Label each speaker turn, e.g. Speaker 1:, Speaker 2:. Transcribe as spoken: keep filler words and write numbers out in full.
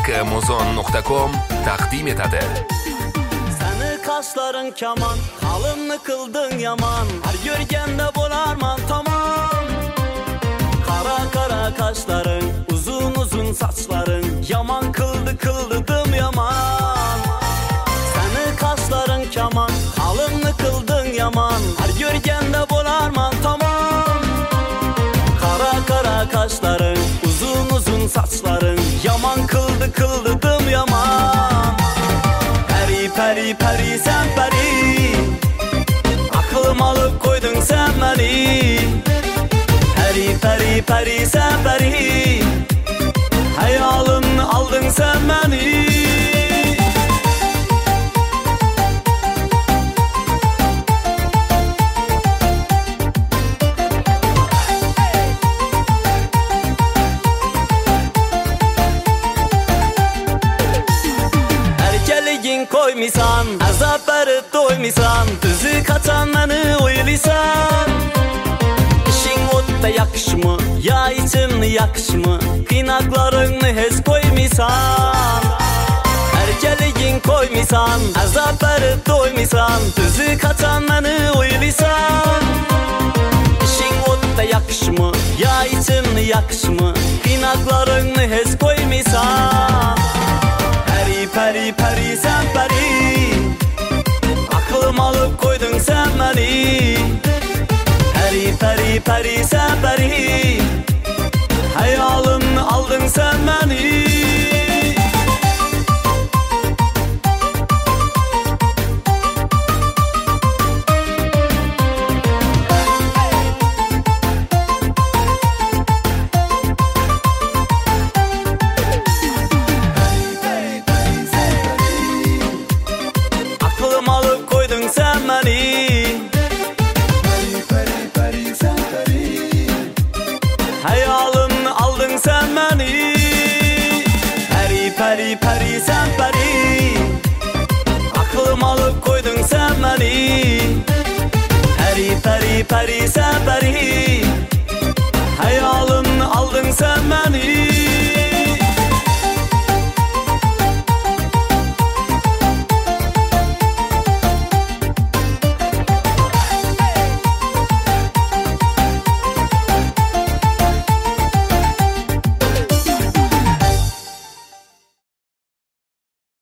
Speaker 1: Amazon nokta com takdim etadi.
Speaker 2: Seni kaşların kaman, kalınlı kıldın yaman. Her görgende bolarman tamam. Kara kara kaşların, uzun uzun saçların. Yaman kıldı kıldıdım yaman. Seni kaşların kaman, kalınlı kıldın yaman. Her görgende bolarman tamam. Kara kara kaşların, uzun uzun saçların. Yaman kıldı kıldıdım yaman. Peri peri peri sen peri, aklım alıp koydun sen beni. Peri peri peri sen peri, hayalın aldın sen beni. Koymisan, azap verip doymisan, düzü kaçan beni oylisan. İşin otta yakışmı, ya içimni yakışmı, kıynaklarını hez koymisan. Erkeligin koymisan, azap verip doymisan, düzü kaçan beni oylisan. İşin otta yakışmı, ya içimni yakışmı, kıynaklarını hez koymisan. Peri peri peri sen peri, aklım alıp koydun sen beni. Peri peri peri sen peri, hayalın aldın sen beni. Sen beni, peri peri peri sen peri, hayalın aldın sen beni. Peri peri peri sen peri, aklım alıp koydun sen beni. Peri peri peri sen peri,